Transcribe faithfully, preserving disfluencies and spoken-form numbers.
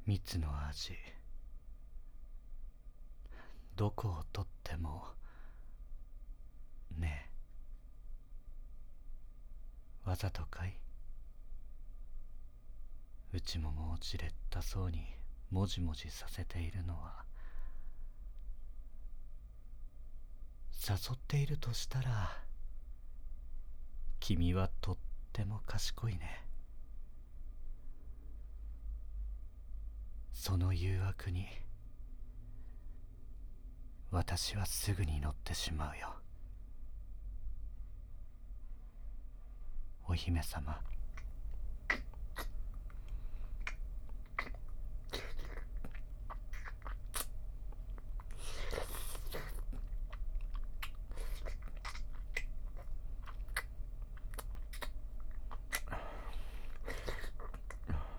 蜜の味、どこをとってもねえ、わざとかい？内ももをじれったそうにもじもじさせているのは、誘っているとしたら君はとっても賢いね。その誘惑に私はすぐに乗ってしまうよ。お姫様。